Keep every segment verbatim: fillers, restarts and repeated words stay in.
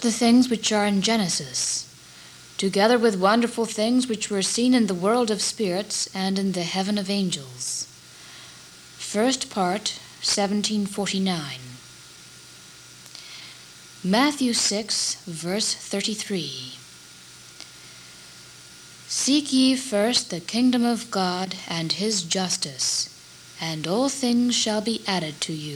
the things which are in Genesis, together with wonderful things which were seen in the world of spirits and in the heaven of angels. First part, seventeen forty-nine. Matthew six, verse thirty-three. Seek ye first the kingdom of God and his justice, and all things shall be added to you.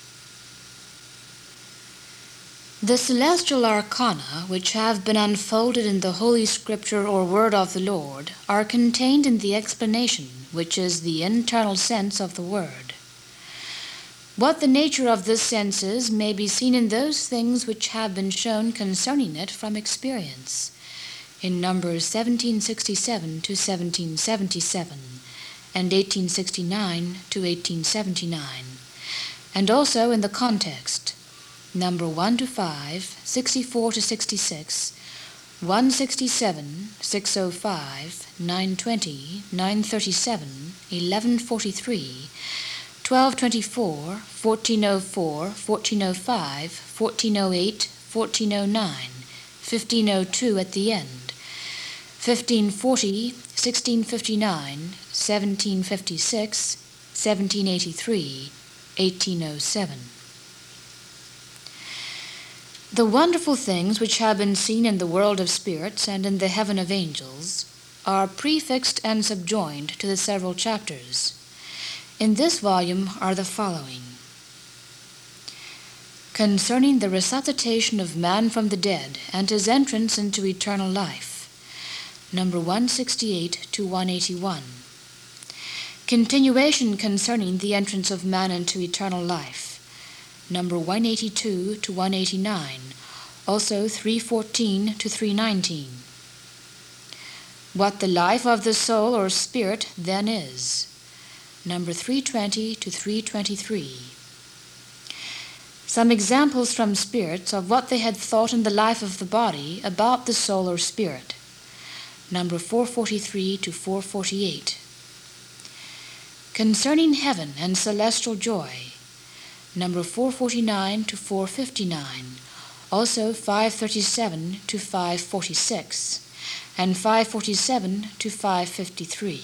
The celestial arcana, which have been unfolded in the Holy Scripture or Word of the Lord, are contained in the explanation, which is the internal sense of the Word. What the nature of this sense is may be seen in those things which have been shown concerning it from experience, in Numbers seventeen sixty-seven to seventeen seventy-seven, and eighteen sixty-nine to eighteen seventy-nine, and also in the context, number one to five, sixty-four to sixty-six, one sixty-seven, six oh five, nine twenty, nine thirty-seven, eleven forty-three, twelve twenty-four, fourteen oh four, fourteen oh five, fourteen oh eight, fourteen oh nine, fifteen oh two at the end, fifteen forty, sixteen fifty-nine, seventeen fifty-six, seventeen eighty-three, eighteen oh seven. The wonderful things which have been seen in the world of spirits and in the heaven of angels are prefixed and subjoined to the several chapters. In this volume are the following: concerning the resuscitation of man from the dead and his entrance into eternal life, number one sixty-eight to one eighty-one. Continuation concerning the entrance of man into eternal life, number one eighty-two to one eighty-nine, also three fourteen to three nineteen. What the life of the soul or spirit then is, number three twenty to three twenty-three. Some examples from spirits of what they had thought in the life of the body about the soul or spirit, number four forty-three to four forty-eight. Concerning heaven and celestial joy, number four forty-nine to four fifty-nine, also five thirty-seven to five forty-six, and five forty-seven to five fifty-three.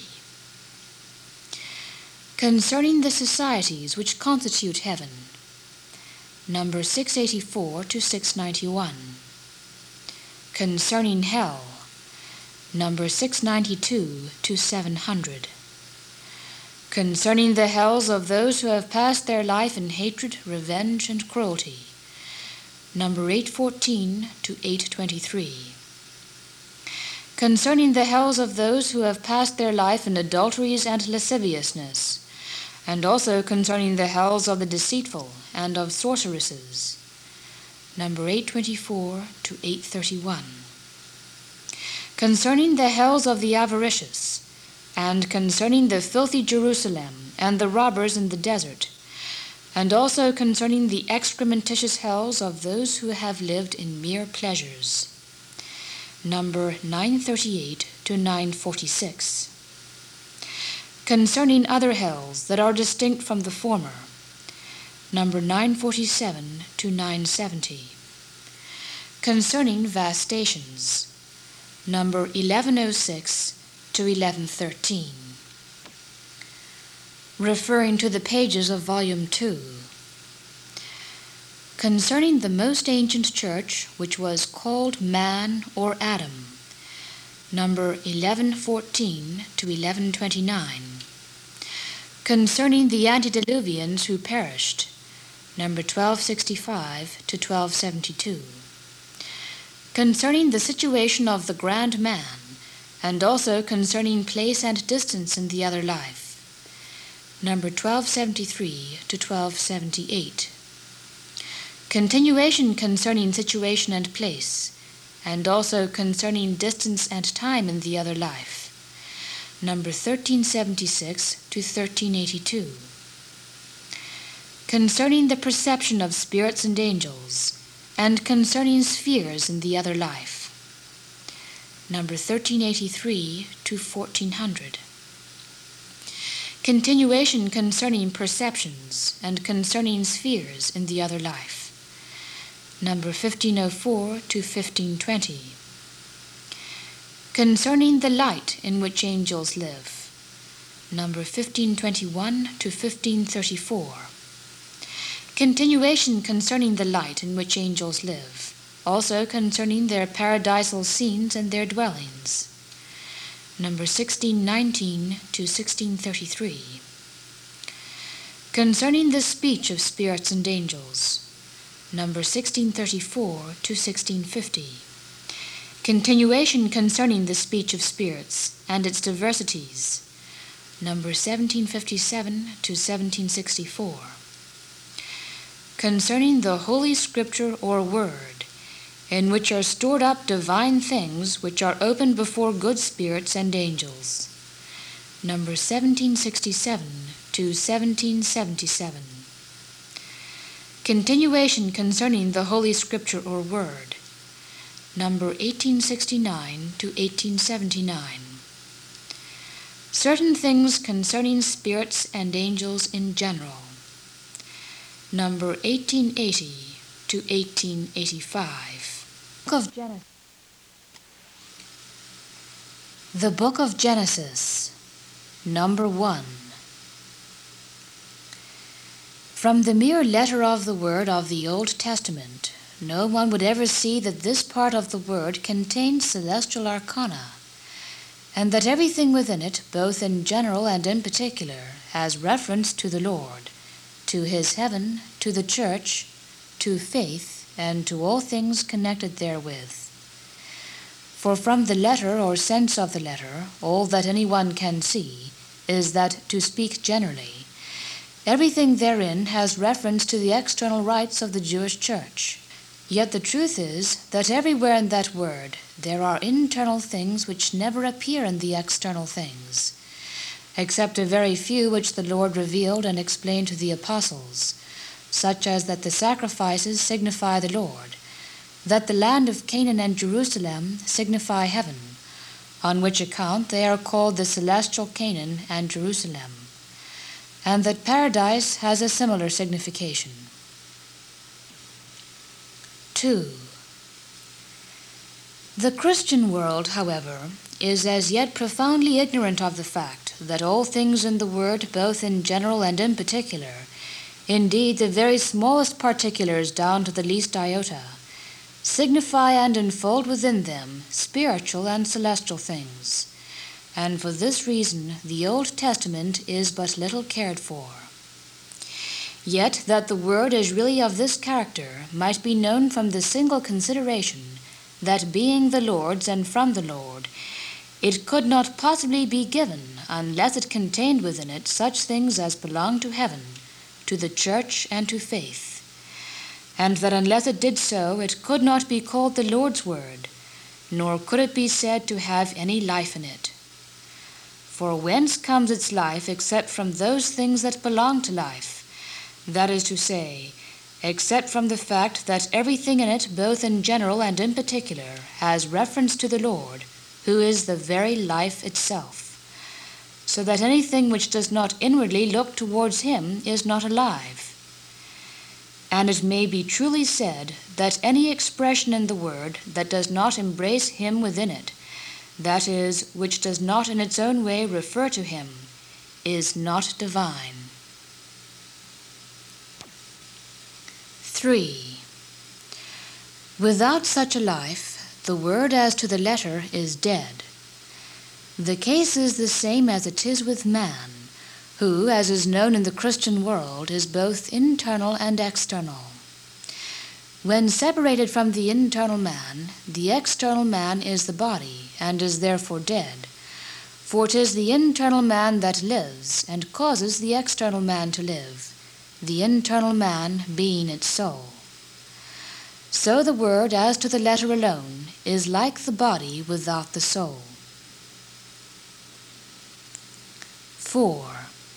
Concerning the societies which constitute heaven, number six eighty-four to six ninety-one. Concerning hell, number six ninety-two to seven hundred. Concerning the hells of those who have passed their life in hatred, revenge, and cruelty, number eight fourteen to eight twenty-three. Concerning the hells of those who have passed their life in adulteries and lasciviousness, and also concerning the hells of the deceitful and of sorceresses, number eight twenty-four to eight thirty-one. Concerning the hells of the avaricious, and concerning the filthy Jerusalem and the robbers in the desert, and also concerning the excrementitious hells of those who have lived in mere pleasures, number nine thirty-eight to nine forty-six. Concerning other hells that are distinct from the former, number nine forty-seven to nine seventy. Concerning vast stations, number eleven oh six to eleven thirteen. Referring to the pages of Volume two. Concerning the most ancient church, which was called man or Adam, number eleven fourteen to eleven twenty-nine. Concerning the antediluvians who perished, number twelve sixty-five to twelve seventy-two. Concerning the situation of the grand man, and also concerning place and distance in the other life, number twelve seventy-three to twelve seventy-eight. Continuation concerning situation and place, and also concerning distance and time in the other life, number thirteen seventy-six to thirteen eighty-two. Concerning the perception of spirits and angels, and concerning spheres in the other life, number thirteen eighty-three to fourteen hundred. Continuation concerning perceptions and concerning spheres in the other life, number fifteen oh four to fifteen twenty. Concerning the light in which angels live, number fifteen twenty-one to fifteen thirty-four. Continuation concerning the light in which angels live, also concerning their paradisal scenes and their dwellings, number sixteen nineteen to sixteen thirty-three. Concerning the speech of spirits and angels, number sixteen thirty-four to sixteen fifty. Continuation concerning the speech of spirits and its diversities, number seventeen fifty-seven to seventeen sixty-four. Concerning the Holy Scripture or Word, in which are stored up divine things which are opened before good spirits and angels, number seventeen sixty-seven to seventeen seventy-seven. Continuation concerning the Holy Scripture or Word, number eighteen sixty-nine to eighteen seventy-nine. Certain things concerning spirits and angels in general, number eighteen eighty to eighteen eighty-five. Book of Genesis. The Book of Genesis, number one. From the mere letter of the word of the Old Testament, no one would ever see that this part of the word contains celestial arcana, and that everything within it, both in general and in particular, has reference to the Lord, to his heaven, to the church, to faith, and to all things connected therewith. For from the letter or sense of the letter, all that any one can see is that, to speak generally, everything therein has reference to the external rites of the Jewish church. Yet the truth is that everywhere in that word there are internal things which never appear in the external things, except a very few which the Lord revealed and explained to the apostles, such as that the sacrifices signify the Lord, that the land of Canaan and Jerusalem signify heaven, on which account they are called the celestial Canaan and Jerusalem, and that paradise has a similar signification. two. The Christian world, however, is as yet profoundly ignorant of the fact that all things in the Word, both in general and in particular, indeed the very smallest particulars down to the least iota, signify and enfold within them spiritual and celestial things, and for this reason the Old Testament is but little cared for. Yet that the Word is really of this character might be known from the single consideration that, being the Lord's and from the Lord, it could not possibly be given unless it contained within it such things as belong to heaven, to the church, and to faith, and that unless it did so it could not be called the Lord's Word, nor could it be said to have any life in it. For whence comes its life except from those things that belong to life? That is to say, except from the fact that everything in it, both in general and in particular, has reference to the Lord, who is the very life itself, so that anything which does not inwardly look towards him is not alive. And it may be truly said that any expression in the word that does not embrace him within it, that is, which does not in its own way refer to him, is not divine. three. Without such a life, the word as to the letter is dead. The case is the same as it is with man, who, as is known in the Christian world, is both internal and external. When separated from the internal man, the external man is the body, and is therefore dead. For it is the internal man that lives, and causes the external man to live, the internal man being its soul. So the word as to the letter alone is like the body without the soul. four.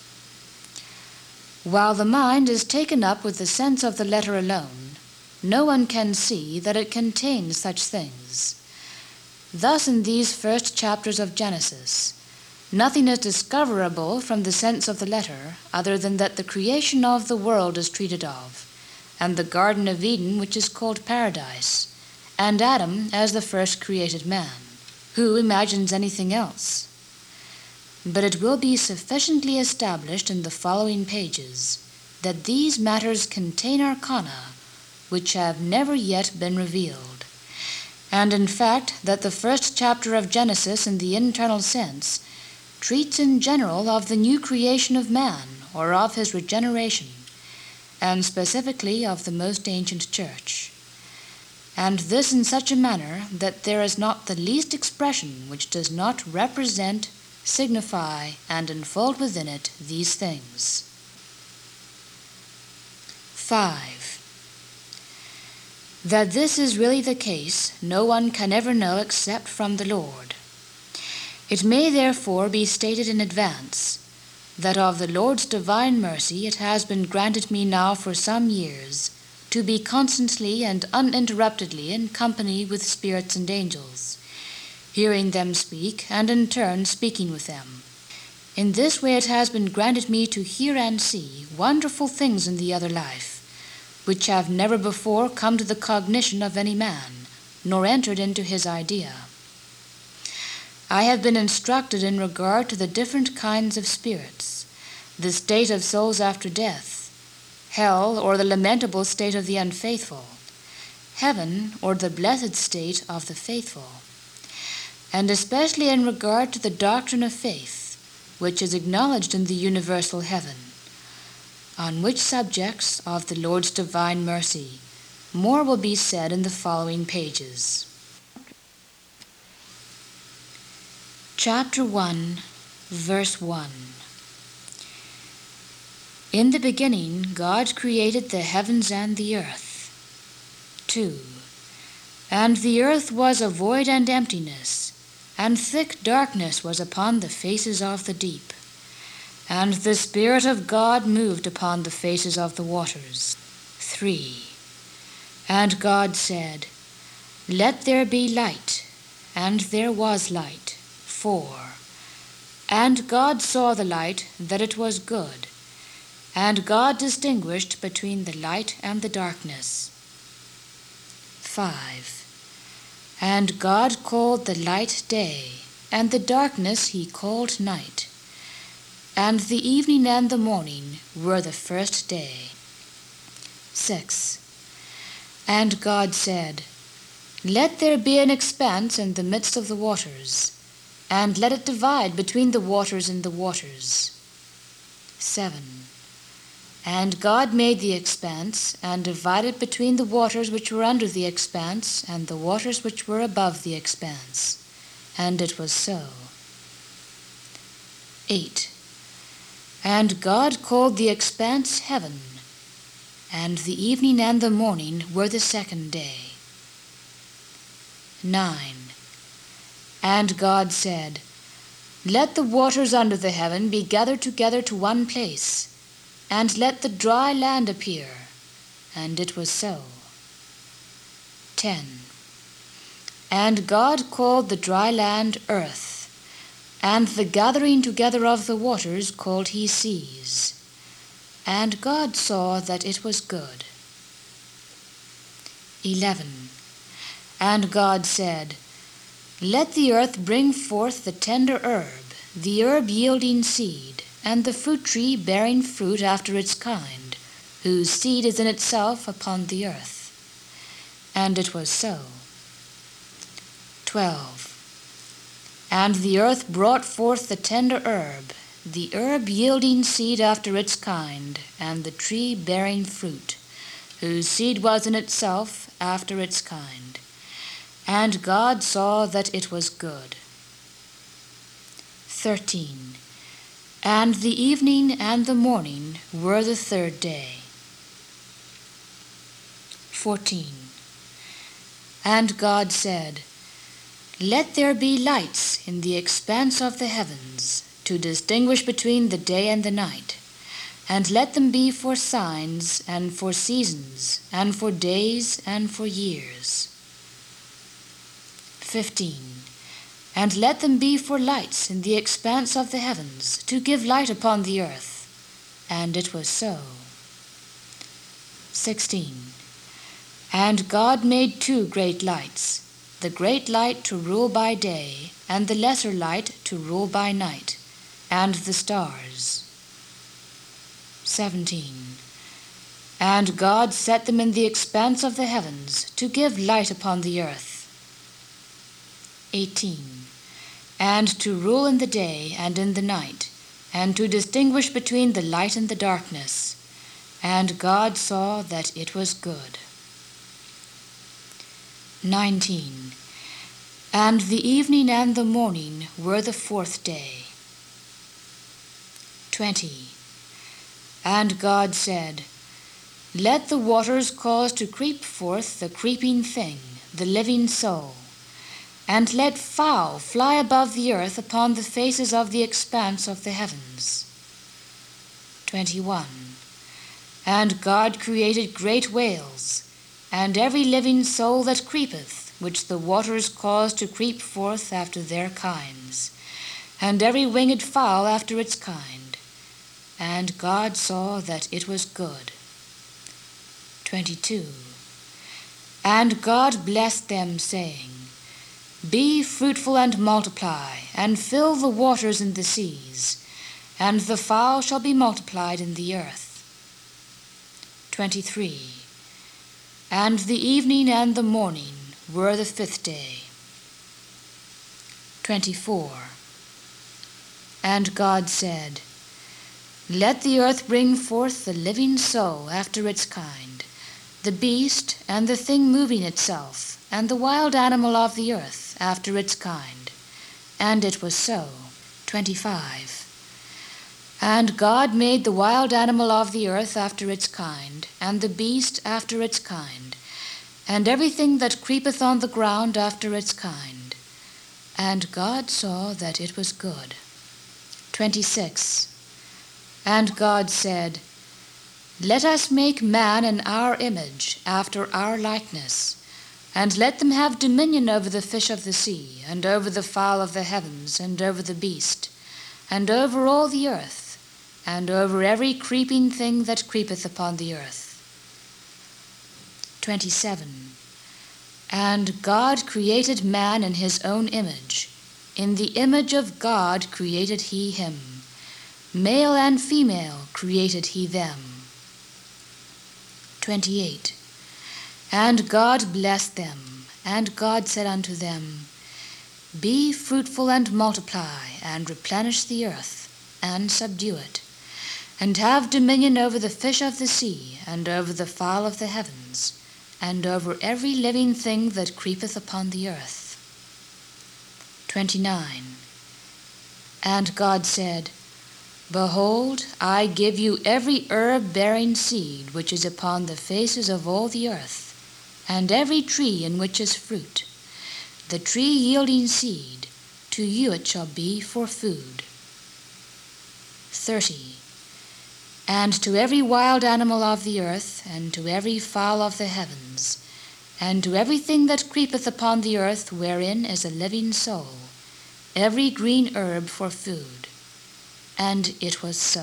While the mind is taken up with the sense of the letter alone, no one can see that it contains such things. Thus in these first chapters of Genesis, nothing is discoverable from the sense of the letter other than that the creation of the world is treated of, and the Garden of Eden, which is called Paradise, and Adam as the first created man. Who imagines anything else? But it will be sufficiently established in the following pages that these matters contain arcana which have never yet been revealed, and in fact that the first chapter of Genesis in the internal sense treats in general of the new creation of man, or of his regeneration, and specifically of the most ancient church, and this in such a manner that there is not the least expression which does not represent, signify, and enfold within it these things. five. That this is really the case, no one can ever know except from the Lord. It may therefore be stated in advance that of the Lord's divine mercy it has been granted me now for some years to be constantly and uninterruptedly in company with spirits and angels, hearing them speak, and in turn speaking with them. In this way it has been granted me to hear and see wonderful things in the other life, which have never before come to the cognition of any man, nor entered into his idea. I have been instructed in regard to the different kinds of spirits, the state of souls after death, hell, or the lamentable state of the unfaithful, heaven, or the blessed state of the faithful, and especially in regard to the doctrine of faith, which is acknowledged in the universal heaven, on which subjects of the Lord's divine mercy more will be said in the following pages. Chapter one, verse one. In the beginning God created the heavens and the earth. two. And the earth was a void and emptiness, and thick darkness was upon the faces of the deep. And the Spirit of God moved upon the faces of the waters. three. And God said, Let there be light, and there was light. four. And God saw the light, that it was good. And God distinguished between the light and the darkness. five. And God called the light day, and the darkness he called night. And the evening and the morning were the first day. six. And God said, Let there be an expanse in the midst of the waters, and let it divide between the waters and the waters. seven. And God made the expanse, and divided between the waters which were under the expanse, and the waters which were above the expanse. And it was so. eight. And God called the expanse heaven, and the evening and the morning were the second day. nine. And God said, Let the waters under the heaven be gathered together to one place, and let the dry land appear. And it was so. ten. And God called the dry land earth, and the gathering together of the waters called he seas. And God saw that it was good. eleven. And God said, Let the earth bring forth the tender herb, the herb yielding seed, and the fruit tree bearing fruit after its kind, whose seed is in itself upon the earth. And it was so. twelve. And the earth brought forth the tender herb, the herb yielding seed after its kind, and the tree bearing fruit, whose seed was in itself after its kind. And God saw that it was good. thirteen. And the evening and the morning were the third day. fourteen. And God said, Let there be lights in the expanse of the heavens, to distinguish between the day and the night, and let them be for signs, and for seasons, and for days, and for years. fifteen. And let them be for lights in the expanse of the heavens, to give light upon the earth. And it was so. sixteen. And God made two great lights, the great light to rule by day, and the lesser light to rule by night, and the stars. seventeen. And God set them in the expanse of the heavens, to give light upon the earth. eighteen. And to rule in the day and in the night, and to distinguish between the light and the darkness. And God saw that it was good. nineteen. And the evening and the morning were the fourth day. twenty. And God said, Let the waters cause to creep forth the creeping thing, the living soul, and let fowl fly above the earth upon the faces of the expanse of the heavens. twenty-one. And God created great whales, and every living soul that creepeth, which the waters cause to creep forth after their kinds, and every winged fowl after its kind. And God saw that it was good. twenty-two. And God blessed them, saying, Be fruitful and multiply, and fill the waters in the seas, and the fowl shall be multiplied in the earth. twenty-three. And the evening and the morning were the fifth day. twenty-four. And God said, Let the earth bring forth the living soul after its kind, the beast and the thing moving itself, and the wild animal of the earth after its kind. And it was so. twenty-five. And God made the wild animal of the earth after its kind, and the beast after its kind, and everything that creepeth on the ground after its kind. And God saw that it was good. twenty-six. And God said, Let us make man in our image, after our likeness, and let them have dominion over the fish of the sea, and over the fowl of the heavens, and over the beast, and over all the earth, and over every creeping thing that creepeth upon the earth. twenty-seven. And God created man in his own image. In the image of God created he him. Male and female created he them. twenty-eight. And God blessed them, and God said unto them, Be fruitful and multiply, and replenish the earth, and subdue it, and have dominion over the fish of the sea, and over the fowl of the heavens, and over every living thing that creepeth upon the earth. twenty-nine. And God said, Behold, I give you every herb bearing seed which is upon the faces of all the earth, and every tree in which is fruit. The tree yielding seed, to you it shall be for food. thirty. And to every wild animal of the earth, and to every fowl of the heavens, and to everything that creepeth upon the earth wherein is a living soul, every green herb for food. And it was so.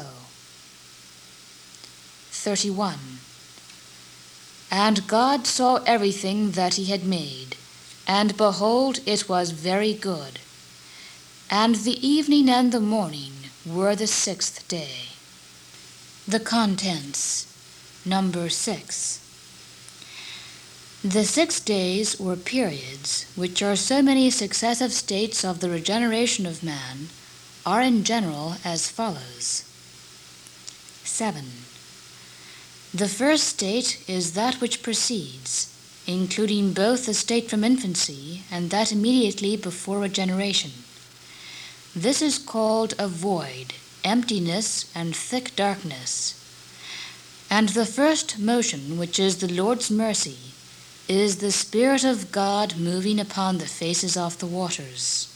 thirty-one. And God saw everything that he had made, and behold, it was very good. And the evening and the morning were the sixth day. The contents. Number six. The six days or periods, which are so many successive states of the regeneration of man, are in general as follows. seven. The first state is that which precedes, including both the state from infancy and that immediately before regeneration. This is called a void, emptiness, and thick darkness. And the first motion, which is the Lord's mercy, is the Spirit of God moving upon the faces of the waters.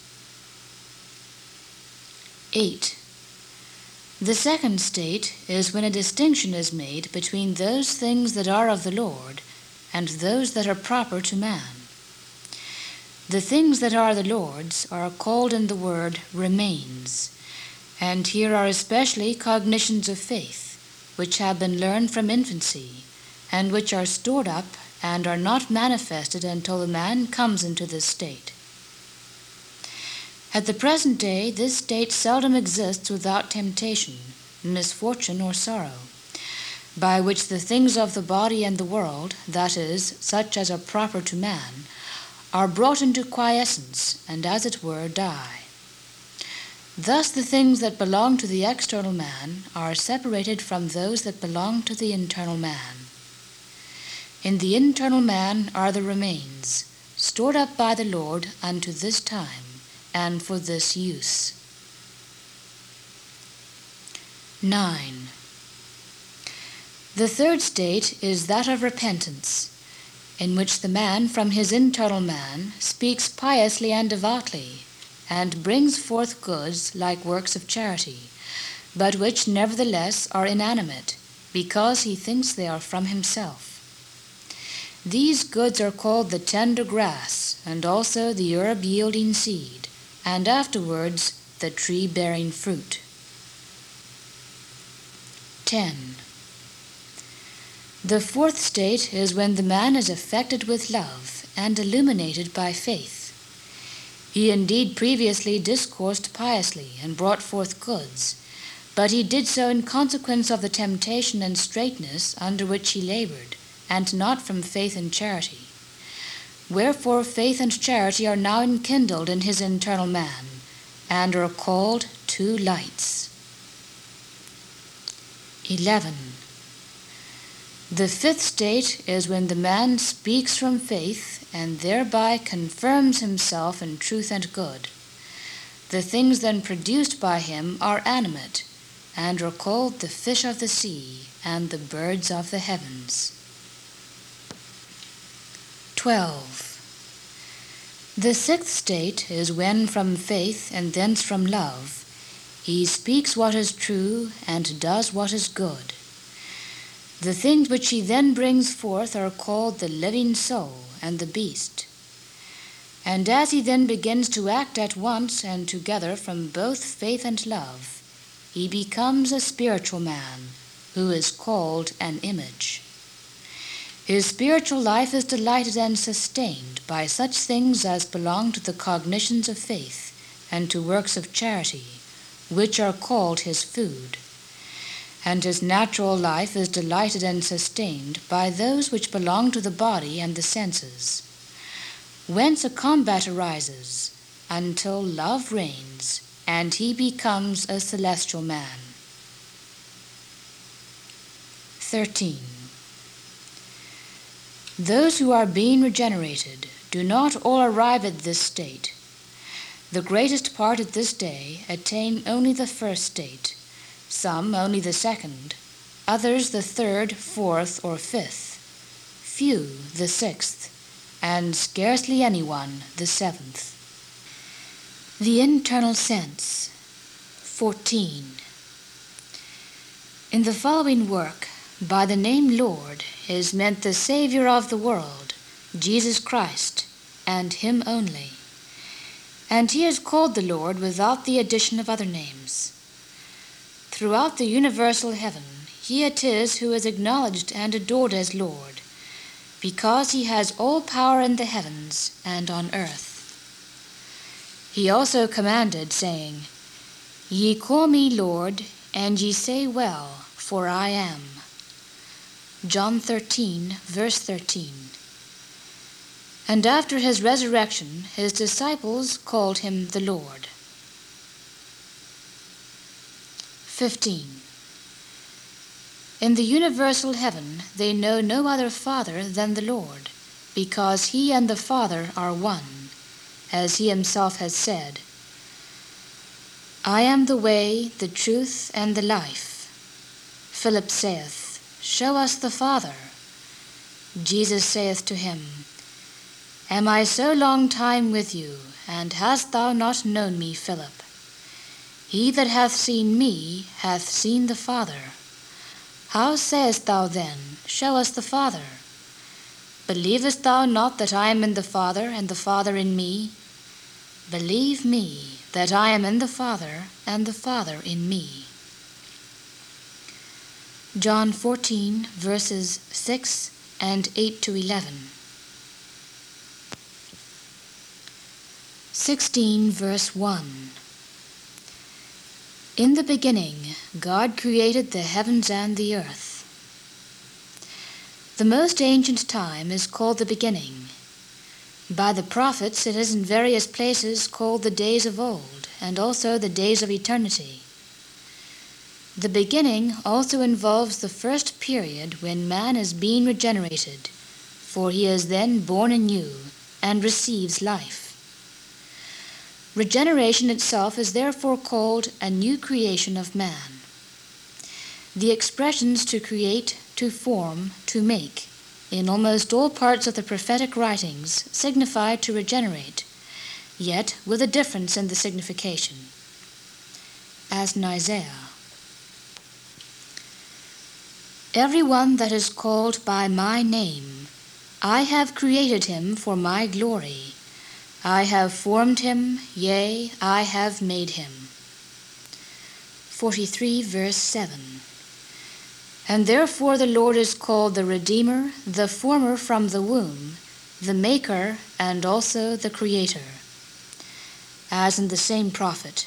eight. The second state is when a distinction is made between those things that are of the Lord and those that are proper to man. The things that are the Lord's are called in the word remains, and here are especially cognitions of faith, which have been learned from infancy, and which are stored up and are not manifested until the man comes into this state. At the present day, this state seldom exists without temptation, misfortune, or sorrow, by which the things of the body and the world, that is, such as are proper to man, are brought into quiescence, and as it were die. Thus the things that belong to the external man are separated from those that belong to the internal man. In the internal man are the remains, stored up by the Lord unto this time, and for this use. nine. The third state is that of repentance, in which the man from his internal man speaks piously and devoutly, and brings forth goods like works of charity, but which nevertheless are inanimate, because he thinks they are from himself. These goods are called the tender grass, and also the herb yielding seed, and afterwards the tree bearing fruit. ten. The fourth state is when the man is affected with love and illuminated by faith. He indeed previously discoursed piously and brought forth goods, but he did so in consequence of the temptation and straitness under which he labored, and not from faith and charity. Wherefore faith and charity are now enkindled in his internal man, and are called two lights. eleven. The fifth state is when the man speaks from faith, and thereby confirms himself in truth and good. The things then produced by him are animate, and are called the fish of the sea and the birds of the heavens. twelve. The sixth state is when from faith and thence from love he speaks what is true and does what is good. The things which he then brings forth are called the living soul and the beast. And as he then begins to act at once and together from both faith and love, he becomes a spiritual man, who is called an image. His spiritual life is delighted and sustained by such things as belong to the cognitions of faith and to works of charity, which are called his food. And his natural life is delighted and sustained by those which belong to the body and the senses. Whence a combat arises, until love reigns, and he becomes a celestial man. thirteen. Those who are being regenerated do not all arrive at this state. The greatest part at this day attain only the first state, some only the second, others the third, fourth, or fifth, few the sixth, and scarcely anyone the seventh. The internal sense. fourteen. In the following work, by the name Lord is meant the Savior of the world, Jesus Christ, and him only. And he is called the Lord without the addition of other names. Throughout the universal heaven, he it is who is acknowledged and adored as Lord, because he has all power in the heavens and on earth. He also commanded, saying, Ye call me Lord, and ye say well, for I am. John thirteen, verse thirteen. And after his resurrection, his disciples called him the Lord. fifteen. In the universal heaven they know no other Father than the Lord, because he and the Father are one, as he himself has said, I am the way, the truth, and the life. Philip saith, Show us the Father. Jesus saith to him, Am I so long time with you, and hast thou not known me, Philip? He that hath seen me hath seen the Father. How sayest thou then, Show us the Father? Believest thou not that I am in the Father, and the Father in me? Believe me, that I am in the Father, and the Father in me. John fourteen, verses six and eight to eleven. sixteen, verse one. In the beginning, God created the heavens and the earth. The most ancient time is called the beginning. By the prophets it is in various places called the days of old, and also the days of eternity. The beginning also involves the first period when man is being regenerated, for he is then born anew and receives life. Regeneration itself is therefore called a new creation of man. The expressions to create, to form, to make, in almost all parts of the prophetic writings signify to regenerate, yet with a difference in the signification. As in Isaiah, "Every one that is called by my name, I have created him for my glory. I have formed him, yea, I have made him." forty-three, verse seven. And therefore the Lord is called the Redeemer, the Former from the womb, the Maker, and also the Creator. As in the same prophet,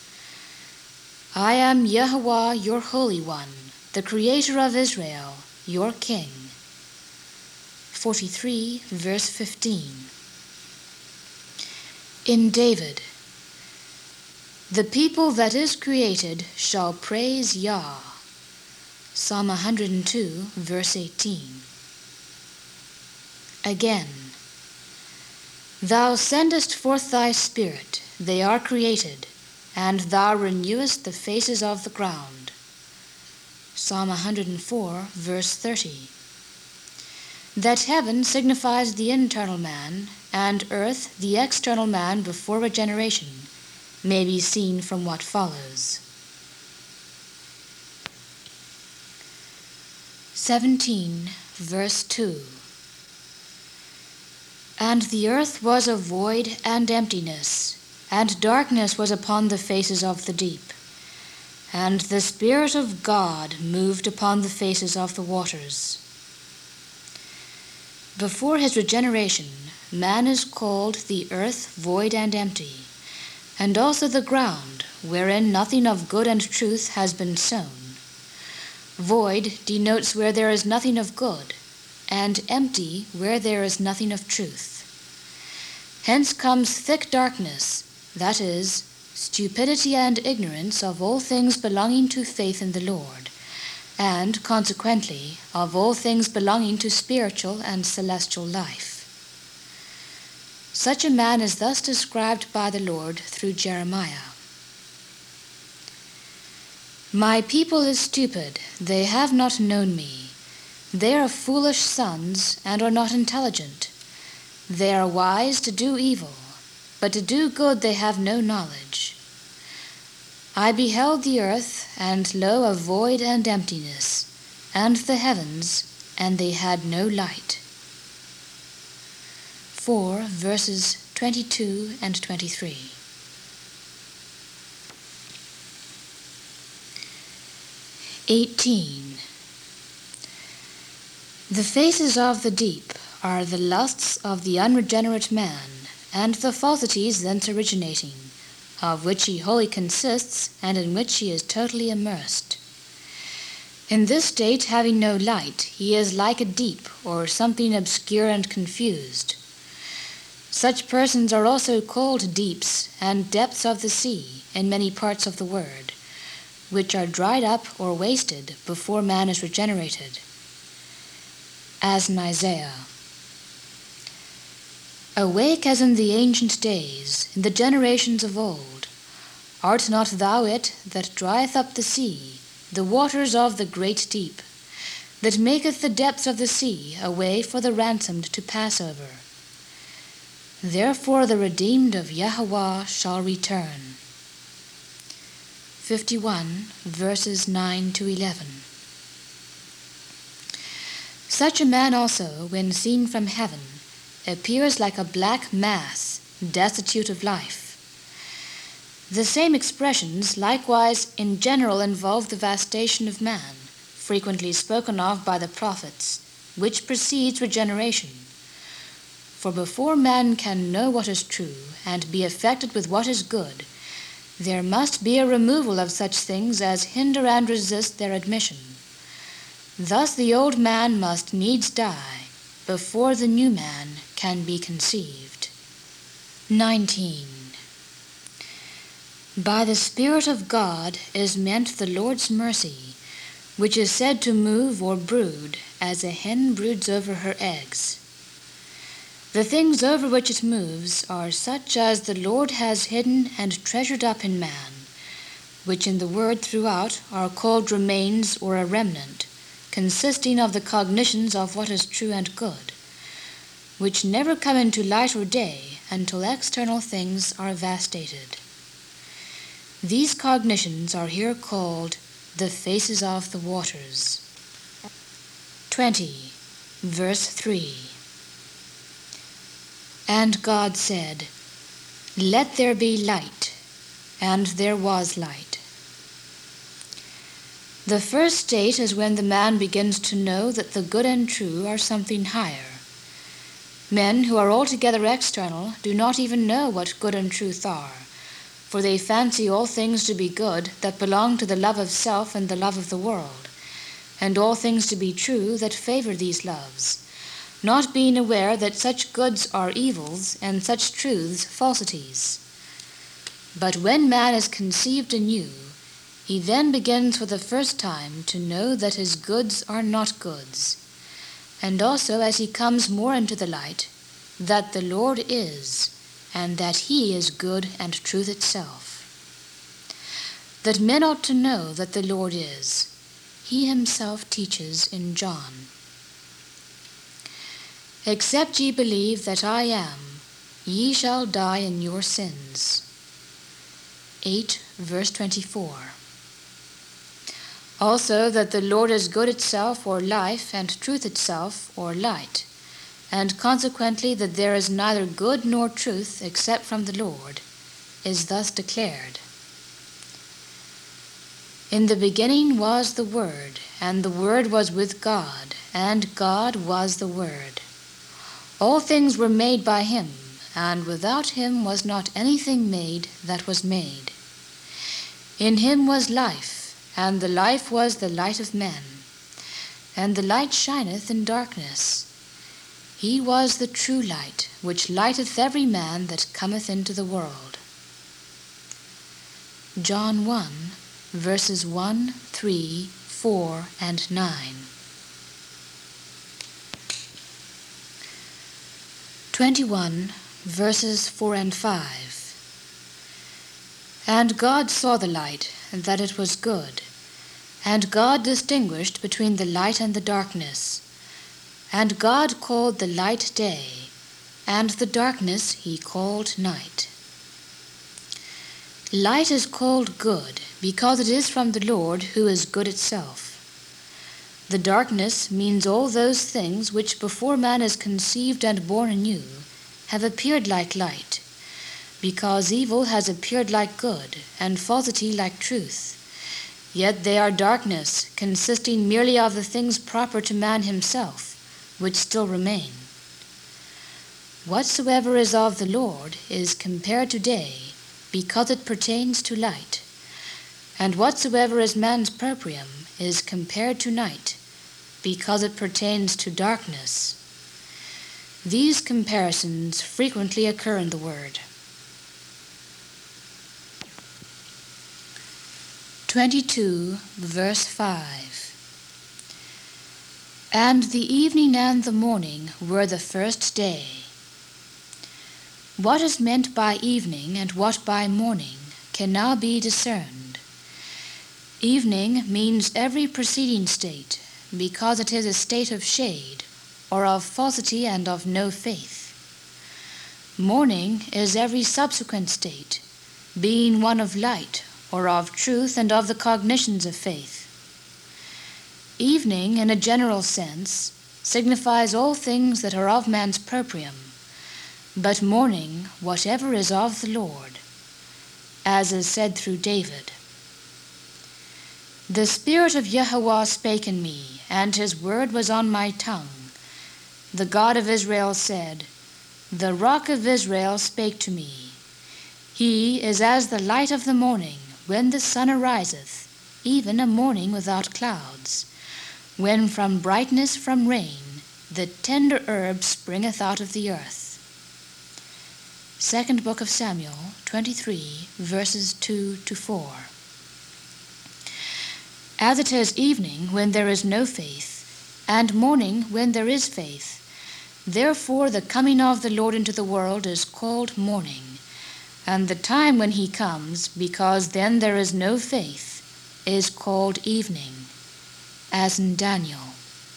"I am Yahweh, your Holy One, the Creator of Israel, your King." forty-three, verse fifteen. In David, "The people that is created shall praise Yah." Psalm one hundred two, verse eighteen. Again, "Thou sendest forth thy Spirit, they are created, and thou renewest the faces of the ground." Psalm one hundred four, verse thirty. That heaven signifies the internal man, and earth the external man before regeneration, may be seen from what follows. seventeen, verse two. "And the earth was a void and emptiness, and darkness was upon the faces of the deep. And the Spirit of God moved upon the faces of the waters." Before his regeneration, man is called the earth void and empty, and also the ground, wherein nothing of good and truth has been sown. Void denotes where there is nothing of good, and empty where there is nothing of truth. Hence comes thick darkness, that is, stupidity and ignorance of all things belonging to faith in the Lord, and, consequently, of all things belonging to spiritual and celestial life. Such a man is thus described by the Lord through Jeremiah. "My people is stupid, they have not known me. They are foolish sons, and are not intelligent. They are wise to do evil, but to do good they have no knowledge. I beheld the earth, and lo, a void and emptiness, and the heavens, and they had no light." four, verses twenty-two and twenty-three. eighteen. "The faces of the deep are the lusts of the unregenerate man, and the falsities thence originating, of which he wholly consists, and in which he is totally immersed. In this state, having no light, he is like a deep, or something obscure and confused. Such persons are also called deeps and depths of the sea in many parts of the word, which are dried up or wasted before man is regenerated. As in Isaiah, "Awake as in the ancient days, in the generations of old. Art not thou it that drieth up the sea, the waters of the great deep, that maketh the depths of the sea a way for the ransomed to pass over? Therefore the redeemed of Yahweh shall return." fifty-one, verses nine to eleven. Such a man also, when seen from heaven, appears like a black mass, destitute of life. The same expressions likewise in general involve the vastation of man, frequently spoken of by the prophets, which precedes regeneration. For before man can know what is true and be affected with what is good, there must be a removal of such things as hinder and resist their admission. Thus the old man must needs die before the new man can be conceived. nineteen. By the Spirit of God is meant the Lord's mercy, which is said to move or brood as a hen broods over her eggs. The things over which it moves are such as the Lord has hidden and treasured up in man, which in the word throughout are called remains or a remnant, consisting of the cognitions of what is true and good, which never come into light or day until external things are vastated. These cognitions are here called the faces of the waters. twenty, verse three. And God said, "Let there be light," and there was light. The first state is when the man begins to know that the good and true are something higher. Men who are altogether external do not even know what good and truth are, for they fancy all things to be good that belong to the love of self and the love of the world, and all things to be true that favor these loves, not being aware that such goods are evils and such truths falsities. But when man is conceived anew, he then begins for the first time to know that his goods are not goods, and also as he comes more into the light, that the Lord is, and that he is good and truth itself. That men ought to know that the Lord is, he himself teaches in John. Except ye believe that I am, ye shall die in your sins. eight, verse twenty-four. Also that the Lord is good itself, or life, and truth itself, or light, and consequently that there is neither good nor truth except from the Lord, is thus declared. In the beginning was the Word, and the Word was with God, and God was the Word. All things were made by him, and without him was not anything made that was made. In him was life, and the life was the light of men. And the light shineth in darkness. He was the true light, which lighteth every man that cometh into the world. John one, verses one, three, four, and nine. twenty-one, verses four and five. And God saw the light, and that it was good. And God distinguished between the light and the darkness. And God called the light day, and the darkness he called night. Light is called good, because it is from the Lord, who is good itself. The darkness means all those things which before man is conceived and born anew have appeared like light, because evil has appeared like good, and falsity like truth. Yet they are darkness, consisting merely of the things proper to man himself, which still remain. Whatsoever is of the Lord is compared to day, because it pertains to light. And whatsoever is man's proprium is compared to night, because it pertains to darkness. These comparisons frequently occur in the Word. twenty-two, verse five. And the evening and the morning were the first day. What is meant by evening and what by morning can now be discerned. Evening means every preceding state, because it is a state of shade, or of falsity and of no faith. Morning is every subsequent state, being one of light, or of truth and of the cognitions of faith. Evening, in a general sense, signifies all things that are of man's proprium, but morning whatever is of the Lord, as is said through David. The Spirit of Yahweh spake in me, and his word was on my tongue. The God of Israel said, The Rock of Israel spake to me. He is as the light of the morning, when the sun ariseth, even a morning without clouds, when from brightness from rain the tender herb springeth out of the earth. Second Book of Samuel, twenty-three, verses two to four. As it is evening when there is no faith, and morning when there is faith, therefore the coming of the Lord into the world is called morning, and the time when he comes, because then there is no faith, is called evening, as in Daniel.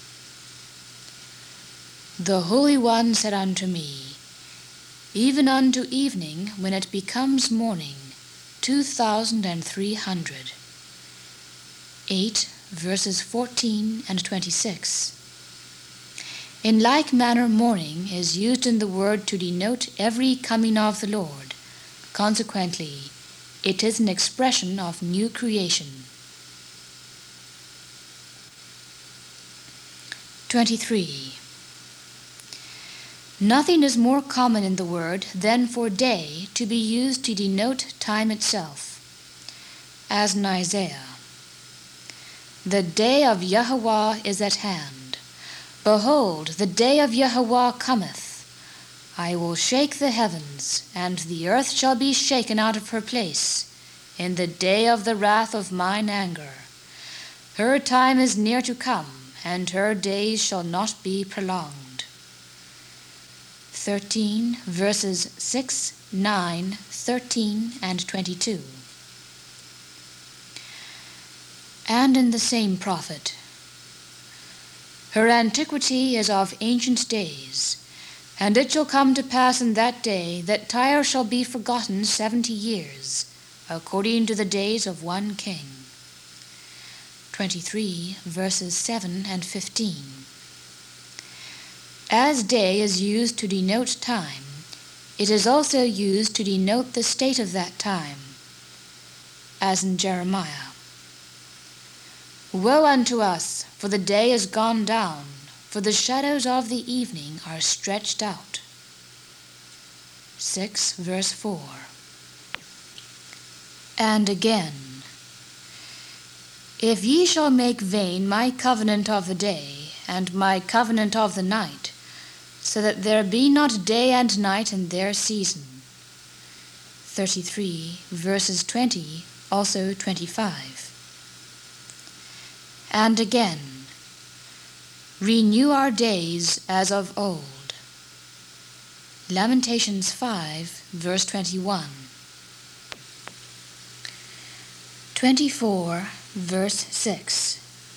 The Holy One said unto me, Even unto evening, when it becomes morning, two thousand and three hundred. eight, verses fourteen and twenty-six. In like manner morning is used in the word to denote every coming of the Lord. Consequently, it is an expression of new creation. twenty-three. Nothing is more common in the word than for day to be used to denote time itself, as in Isaiah. The day of Yahweh is at hand. Behold, the day of Yahweh cometh. I will shake the heavens, and the earth shall be shaken out of her place, in the day of the wrath of mine anger. Her time is near to come, and her days shall not be prolonged. thirteen, verses six, nine, thirteen, and twenty-two. And in the same prophet, Her antiquity is of ancient days, and it shall come to pass in that day that Tyre shall be forgotten seventy years, according to the days of one king. twenty-three, verses seven and fifteen. As day is used to denote time, it is also used to denote the state of that time, as in Jeremiah. Woe unto us, for the day is gone down, for the shadows of the evening are stretched out. six, verse four. And again, If ye shall make vain my covenant of the day, and my covenant of the night, so that there be not day and night in their season. thirty-three, verses twenty, also twenty-five. And again, Renew our days as of old. Lamentations five, verse twenty-one. twenty-four, verse six.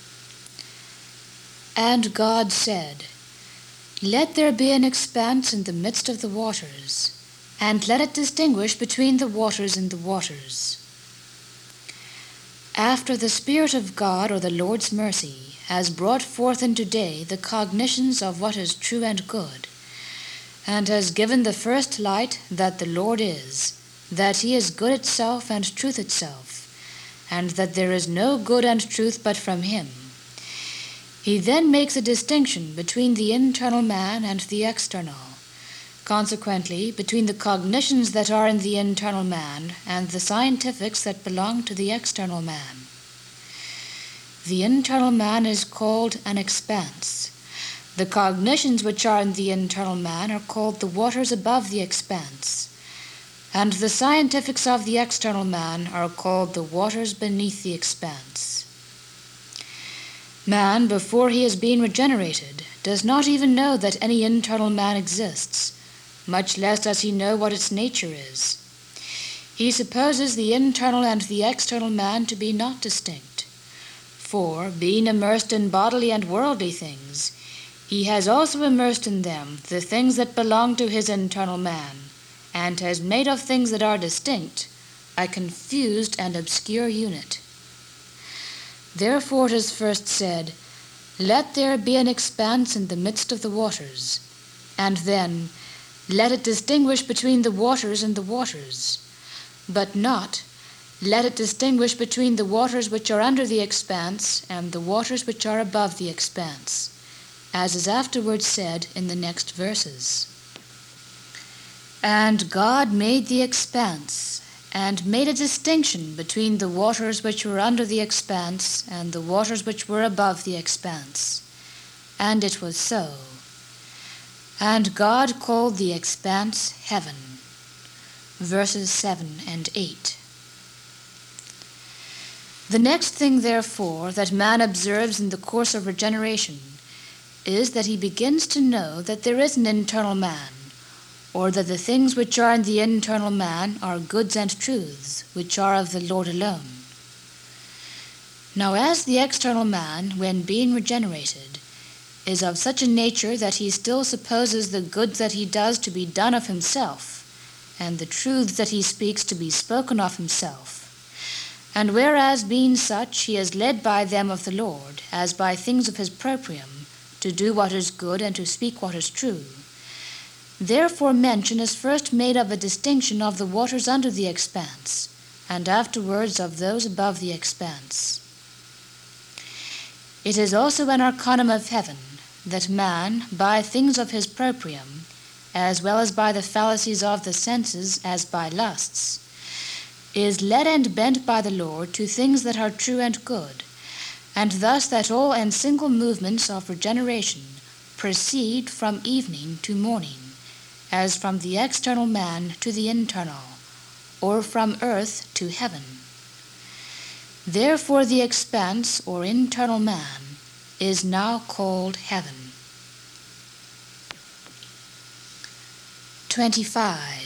And God said, Let there be an expanse in the midst of the waters, and let it distinguish between the waters and the waters. After the Spirit of God, or the Lord's mercy, has brought forth into day the cognitions of what is true and good, and has given the first light that the Lord is, that he is good itself and truth itself, and that there is no good and truth but from him, he then makes a distinction between the internal man and the external, consequently between the cognitions that are in the internal man and the scientifics that belong to the external man. The internal man is called an expanse. The cognitions which are in the internal man are called the waters above the expanse, and the scientifics of the external man are called the waters beneath the expanse. Man, before he has been regenerated, does not even know that any internal man exists, much less does he know what its nature is. He supposes the internal and the external man to be not distinct, for, being immersed in bodily and worldly things, he has also immersed in them the things that belong to his internal man, and has made of things that are distinct a confused and obscure unit. Therefore it is first said, Let there be an expanse in the midst of the waters, and then, Let it distinguish between the waters and the waters, but not, Let it distinguish between the waters which are under the expanse and the waters which are above the expanse, as is afterwards said in the next verses. And God made the expanse, and made a distinction between the waters which were under the expanse and the waters which were above the expanse. And it was so. And God called the expanse heaven. Verses seven and eight. The next thing, therefore, that man observes in the course of regeneration is that he begins to know that there is an internal man, or that the things which are in the internal man are goods and truths, which are of the Lord alone. Now as the external man, when being regenerated, is of such a nature that he still supposes the goods that he does to be done of himself, and the truths that he speaks to be spoken of himself, and whereas, being such, he is led by them of the Lord, as by things of his proprium, to do what is good and to speak what is true, therefore mention is first made of a distinction of the waters under the expanse, and afterwards of those above the expanse. It is also an arcanum of heaven, that man, by things of his proprium, as well as by the fallacies of the senses as by lusts, is led and bent by the Lord to things that are true and good, and thus that all and single movements of regeneration proceed from evening to morning, as from the external man to the internal, or from earth to heaven. Therefore the expanse or internal man is now called heaven. twenty-five.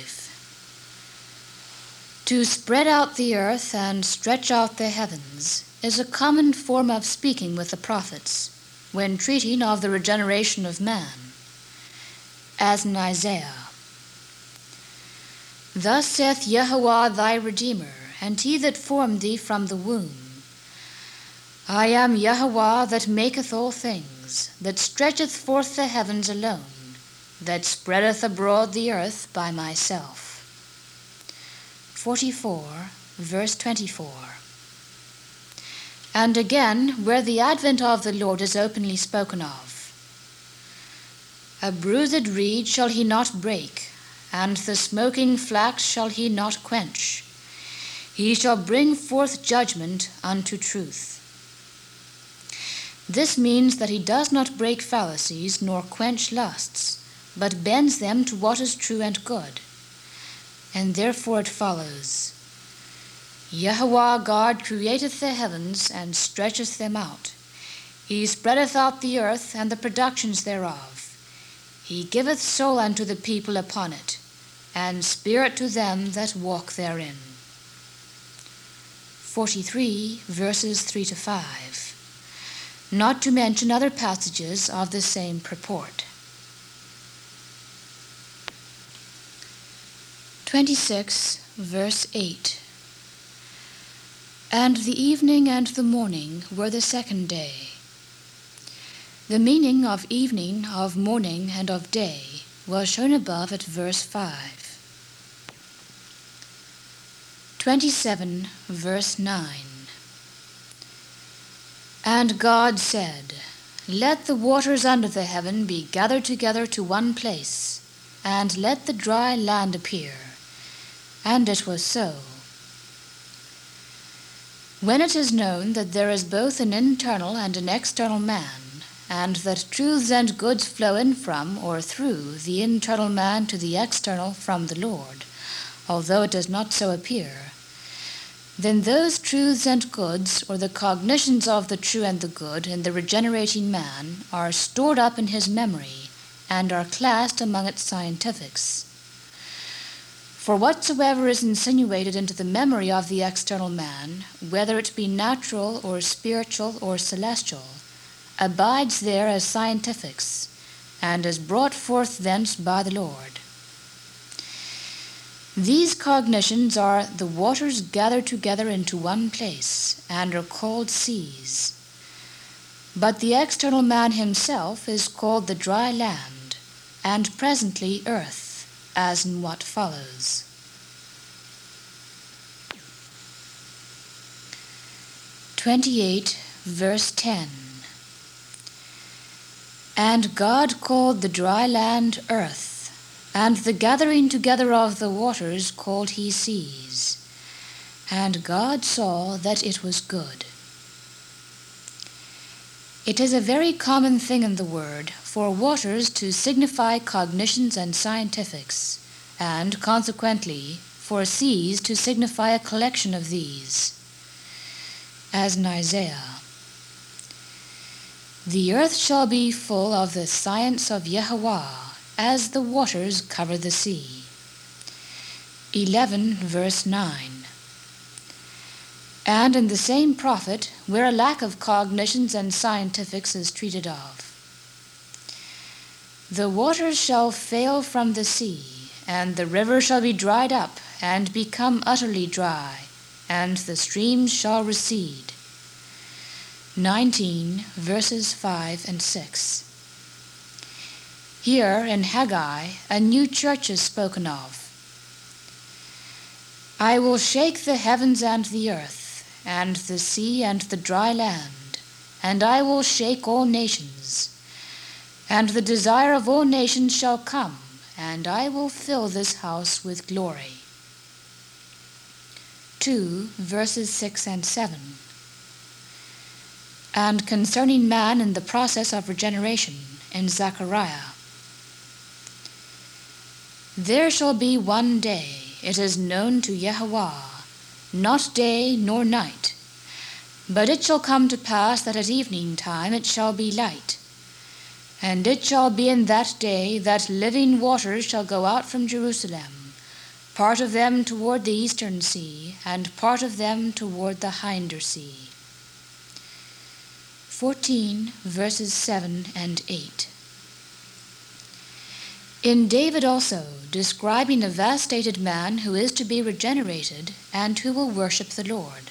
To spread out the earth and stretch out the heavens is a common form of speaking with the prophets when treating of the regeneration of man, as in Isaiah. Thus saith Yahweh thy Redeemer, and he that formed thee from the womb, I am Yahweh that maketh all things, that stretcheth forth the heavens alone, that spreadeth abroad the earth by myself. forty-four, verse twenty-four. And again, where the advent of the Lord is openly spoken of, a bruised reed shall he not break, and the smoking flax shall he not quench. He shall bring forth judgment unto truth. This means that he does not break fallacies nor quench lusts, but bends them to what is true and good. And therefore it follows, Yahweh God createth the heavens and stretcheth them out. He spreadeth out the earth and the productions thereof. He giveth soul unto the people upon it, and spirit to them that walk therein. forty-three, verses three to five. Not to mention other passages of the same purport. twenty-six, verse eight. And the evening and the morning were the second day. The meaning of evening, of morning, and of day was shown above at verse five. twenty-seven, verse nine. And God said, Let the waters under the heaven be gathered together to one place, and let the dry land appear. And it was so. When it is known that there is both an internal and an external man, and that truths and goods flow in from or through the internal man to the external from the Lord, although it does not so appear, then those truths and goods, or the cognitions of the true and the good in the regenerating man, are stored up in his memory, and are classed among its scientifics. For whatsoever is insinuated into the memory of the external man, whether it be natural or spiritual or celestial, abides there as scientifics, and is brought forth thence by the Lord. These cognitions are the waters gathered together into one place, and are called seas. But the external man himself is called the dry land, and presently earth, as in what follows. twenty-eight, verse ten. And God called the dry land earth, and the gathering together of the waters called he seas. And God saw that it was good. It is a very common thing in the word for waters to signify cognitions and scientifics, and consequently for seas to signify a collection of these. As in Isaiah, the earth shall be full of the science of Yehovah, as the waters cover the sea. eleven, verse nine. And in the same prophet, where a lack of cognitions and scientifics is treated of, the waters shall fail from the sea, and the river shall be dried up, and become utterly dry, and the streams shall recede. nineteen, verses five and six. Here in Haggai, a new church is spoken of. I will shake the heavens and the earth, and the sea and the dry land, and I will shake all nations. And the desire of all nations shall come, and I will fill this house with glory. two, verses six and seven. And concerning man in the process of regeneration, in Zechariah, there shall be one day, it is known to Yehovah, not day nor night. But it shall come to pass that at evening time it shall be light. And it shall be in that day that living waters shall go out from Jerusalem, part of them toward the eastern sea, and part of them toward the hinder sea. fourteen, verses seven and eight. In David also, describing a vastated man who is to be regenerated and who will worship the Lord.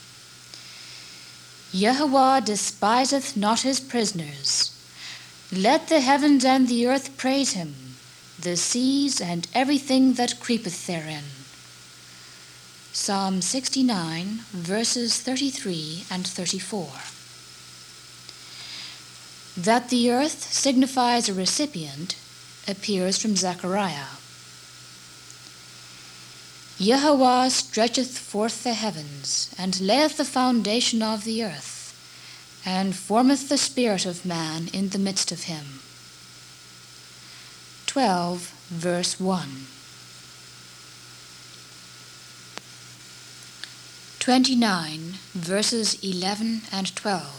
Yehovah despiseth not his prisoners. Let the heavens and the earth praise him, the seas and everything that creepeth therein. Psalm sixty-nine, verses thirty-three and thirty-four. That the earth signifies a recipient appears from Zechariah. Yehovah stretcheth forth the heavens, and layeth the foundation of the earth, and formeth the spirit of man in the midst of him. twelve, verse one. twenty-nine, verses eleven and twelve.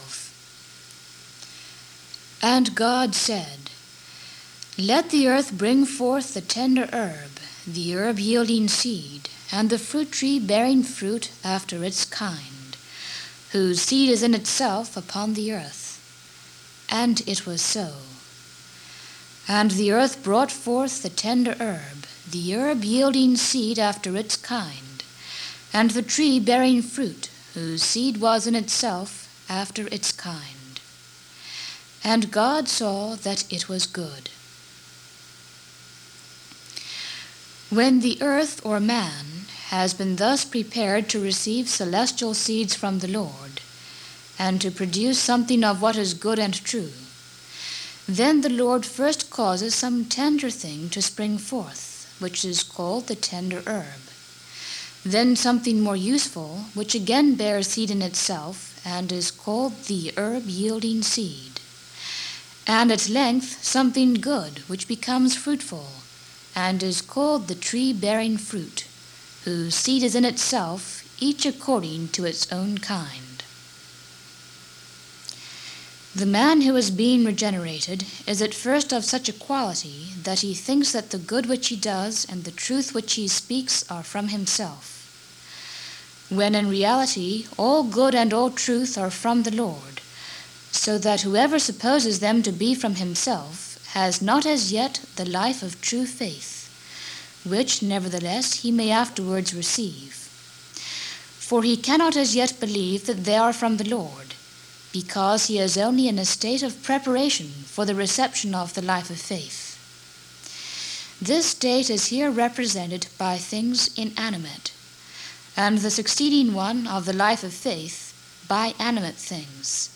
And God said, Let the earth bring forth the tender herb, the herb yielding seed, and the fruit tree bearing fruit after its kind, whose seed is in itself upon the earth. And it was so. And the earth brought forth the tender herb, the herb yielding seed after its kind, and the tree bearing fruit, whose seed was in itself after its kind. And God saw that it was good. When the earth or man has been thus prepared to receive celestial seeds from the Lord, and to produce something of what is good and true, then the Lord first causes some tender thing to spring forth, which is called the tender herb. Then something more useful, which again bears seed in itself, and is called the herb yielding seed. And at length something good, which becomes fruitful, and is called the tree bearing fruit, whose seed is in itself, each according to its own kind. The man who is being regenerated is at first of such a quality that he thinks that the good which he does and the truth which he speaks are from himself, when in reality all good and all truth are from the Lord, so that whoever supposes them to be from himself has not as yet the life of true faith, which nevertheless he may afterwards receive. For he cannot as yet believe that they are from the Lord, because he is only in a state of preparation for the reception of the life of faith. This state is here represented by things inanimate, and the succeeding one of the life of faith by animate things.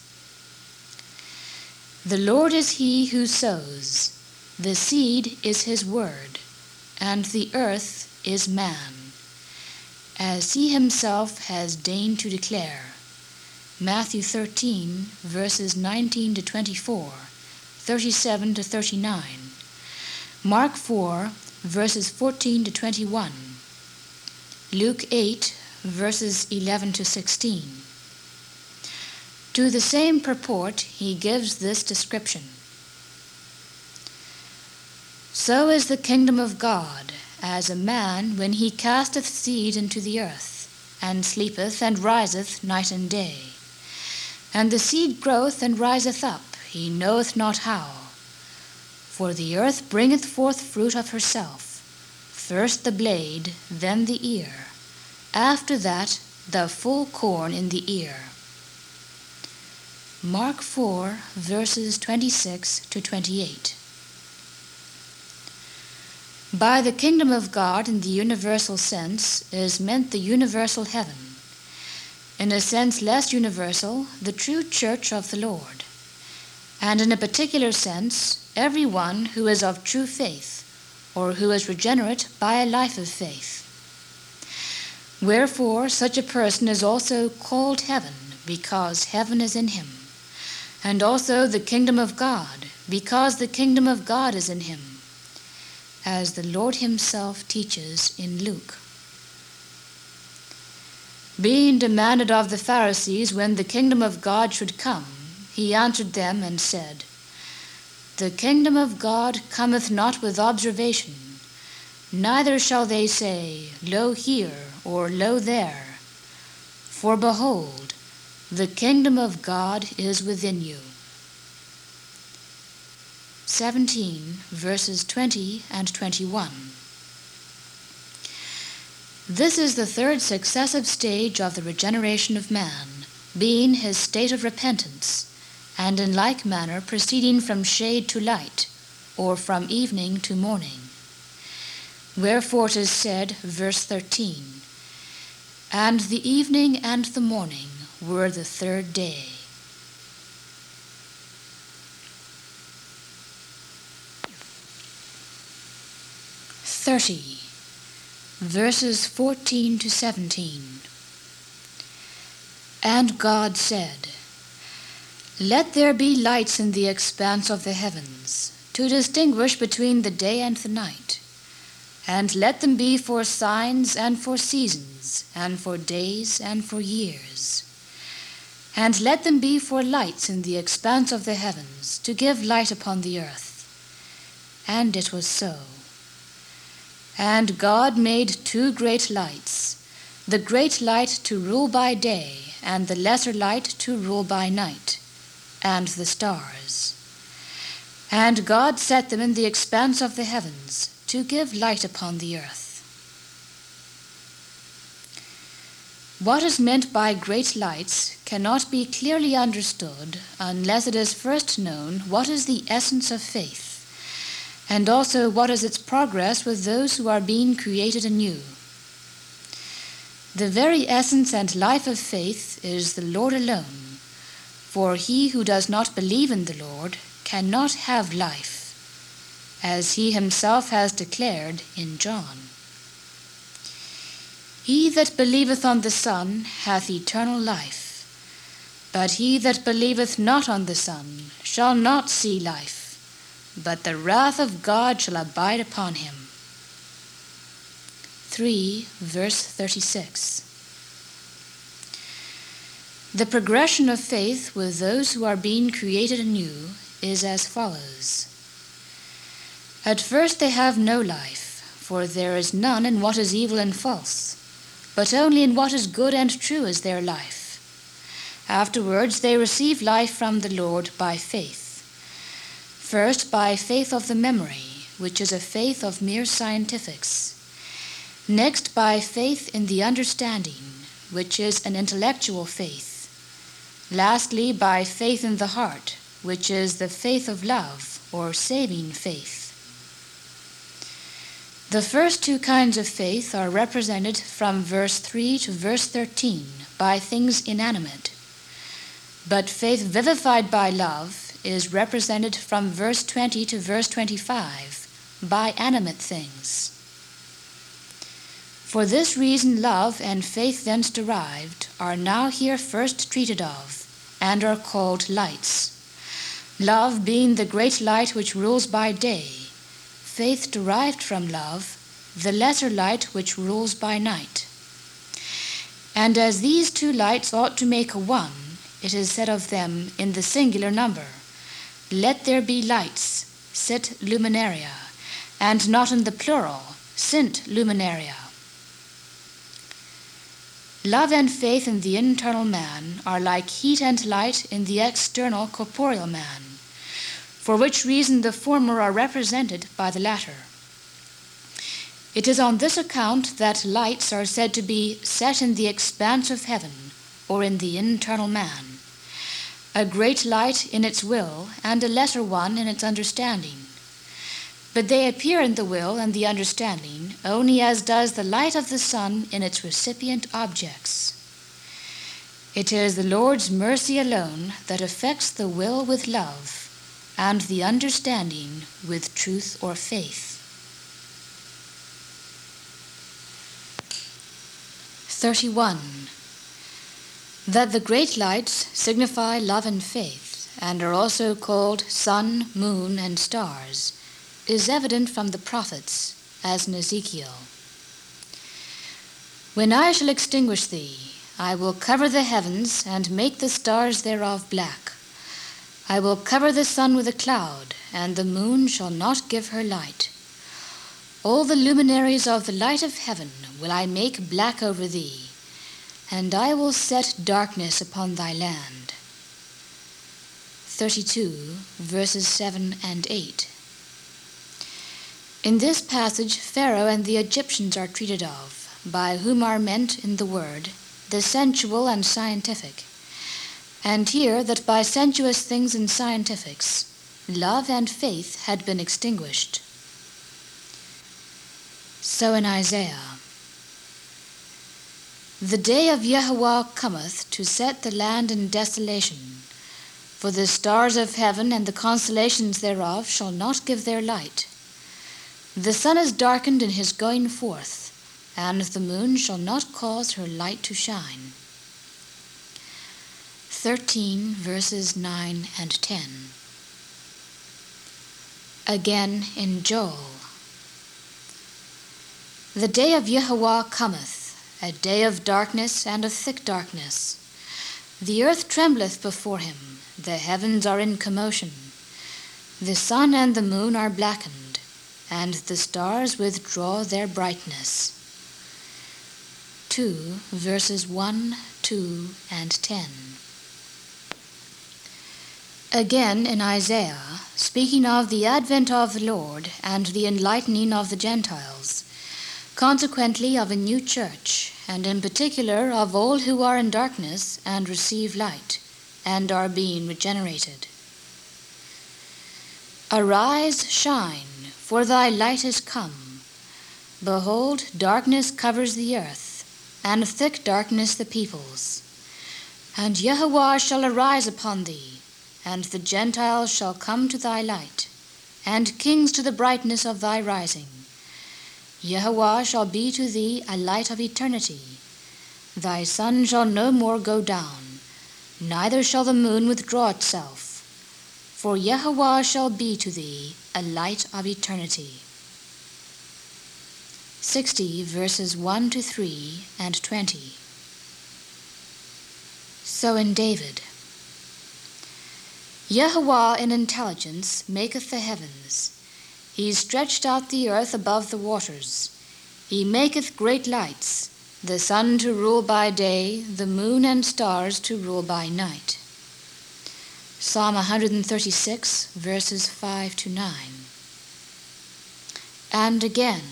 The Lord is he who sows, the seed is his word, and the earth is man, as he himself has deigned to declare. Matthew thirteen, verses nineteen to twenty-four, thirty-seven to thirty-nine. Mark four, verses fourteen to twenty-one. Luke eight, verses eleven to sixteen. To the same purport he gives this description. So is the kingdom of God, as a man when he casteth seed into the earth, and sleepeth and riseth night and day. And the seed groweth and riseth up, he knoweth not how. For the earth bringeth forth fruit of herself, first the blade, then the ear, after that the full corn in the ear. Mark four, verses twenty-six to twenty-eight. By the kingdom of God in the universal sense is meant the universal heaven. In a sense less universal, the true church of the Lord. And in a particular sense, everyone who is of true faith, or who is regenerate by a life of faith. Wherefore such a person is also called heaven, because heaven is in him, and also the kingdom of God, because the kingdom of God is in him, as the Lord himself teaches in Luke. Being demanded of the Pharisees when the kingdom of God should come, he answered them and said, The kingdom of God cometh not with observation, neither shall they say, Lo here, or Lo there. For behold, the kingdom of God is within you. seventeen, verses twenty and twenty-one. This is the third successive stage of the regeneration of man, being his state of repentance, and in like manner proceeding from shade to light, or from evening to morning. Wherefore it is said, verse thirteen, And the evening and the morning were the third day. thirty, verses fourteen to seventeen. And God said, Let there be lights in the expanse of the heavens, to distinguish between the day and the night, and let them be for signs and for seasons, and for days and for years. And let them be for lights in the expanse of the heavens, to give light upon the earth. And it was so. And God made two great lights, the great light to rule by day, and the lesser light to rule by night, and the stars. And God set them in the expanse of the heavens, to give light upon the earth. What is meant by great lights cannot be clearly understood unless it is first known what is the essence of faith, and also what is its progress with those who are being created anew. The very essence and life of faith is the Lord alone, for he who does not believe in the Lord cannot have life, as he himself has declared in John. He that believeth on the Son hath eternal life, but he that believeth not on the Son shall not see life, but the wrath of God shall abide upon him. three, verse thirty-six. The progression of faith with those who are being created anew is as follows. At first they have no life, for there is none in what is evil and false, but only in what is good and true is their life. Afterwards they receive life from the Lord by faith. First, by faith of the memory, which is a faith of mere scientifics. Next, by faith in the understanding, which is an intellectual faith. Lastly, by faith in the heart, which is the faith of love, or saving faith. The first two kinds of faith are represented from verse three to verse thirteen by things inanimate, But faith vivified by love is represented from verse twenty to verse twenty-five by animate things. For this reason love and faith thence derived are now here first treated of, and are called lights. Love being the great light which rules by day, faith derived from love, the lesser light which rules by night. And as these two lights ought to make a one, it is said of them in the singular number, let there be lights, sit luminaria, and not in the plural, sint luminaria. Love and faith in the internal man are like heat and light in the external corporeal man, for which reason the former are represented by the latter. It is on this account that lights are said to be set in the expanse of heaven, or in the internal man, a great light in its will, and a lesser one in its understanding. But they appear in the will and the understanding only as does the light of the sun in its recipient objects. It is the Lord's mercy alone that affects the will with love, and the understanding with truth or faith. thirty-one. That the great lights signify love and faith, and are also called sun, moon, and stars, is evident from the prophets, as in Ezekiel. When I shall extinguish thee, I will cover the heavens, and make the stars thereof black. I will cover the sun with a cloud, and the moon shall not give her light. All the luminaries of the light of heaven will I make black over thee, and I will set darkness upon thy land. thirty-two, verses seven and eight. In this passage, Pharaoh and the Egyptians are treated of, by whom are meant in the word the sensual and scientific, and here that by sensuous things and scientifics, love and faith had been extinguished. So in Isaiah, the day of Yehovah cometh to set the land in desolation, for the stars of heaven and the constellations thereof shall not give their light. The sun is darkened in his going forth, and the moon shall not cause her light to shine. thirteen, verses nine and ten. Again in Joel, the day of Yehovah cometh, a day of darkness and of thick darkness. The earth trembleth before him, the heavens are in commotion. The sun and the moon are blackened, and the stars withdraw their brightness. two, verses one, two, and ten. Again in Isaiah, speaking of the advent of the Lord and the enlightening of the Gentiles, consequently of a new church, and in particular of all who are in darkness and receive light, and are being regenerated. Arise, shine, for thy light is come. Behold, darkness covers the earth, and thick darkness the peoples. And Yehovah shall arise upon thee, and the Gentiles shall come to thy light, and kings to the brightness of thy rising. Yehovah shall be to thee a light of eternity. Thy sun shall no more go down, neither shall the moon withdraw itself. For Yehovah shall be to thee a light of eternity. sixty, verses one to three and twenty. So in David, Yehovah in intelligence maketh the heavens. He stretched out the earth above the waters. He maketh great lights, the sun to rule by day, the moon and stars to rule by night. Psalm one thirty-six, verses five to nine. And again,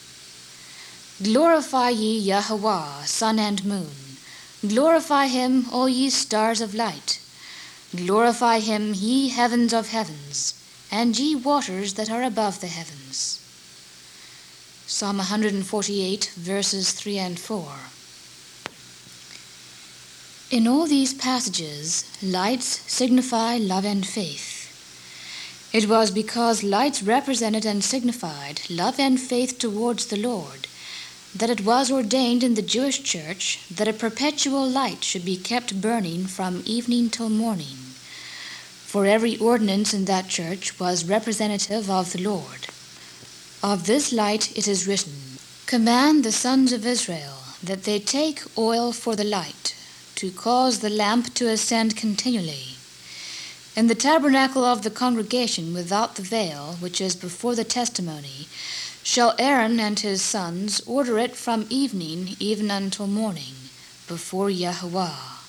glorify ye Yehovah, sun and moon. Glorify him, O ye stars of light. Glorify him, ye heavens of heavens, and ye waters that are above the heavens. Psalm one forty-eight, verses three and four. In all these passages, lights signify love and faith. It was because lights represented and signified love and faith towards the Lord that it was ordained in the Jewish church that a perpetual light should be kept burning from evening till morning. For every ordinance in that church was representative of the Lord. Of this light it is written, "Command the sons of Israel that they take oil for the light, to cause the lamp to ascend continually. In the tabernacle of the congregation without the veil, which is before the testimony, shall Aaron and his sons order it from evening even until morning, before Yahuwah."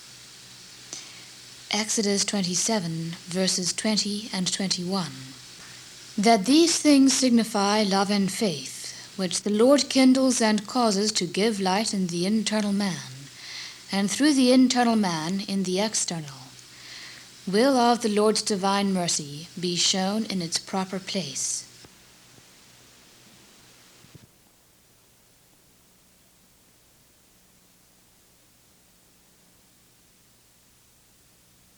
Exodus twenty-seven, verses twenty and twenty-one. That these things signify love and faith, which the Lord kindles and causes to give light in the internal man, and through the internal man in the external, will of the Lord's divine mercy be shown in its proper place.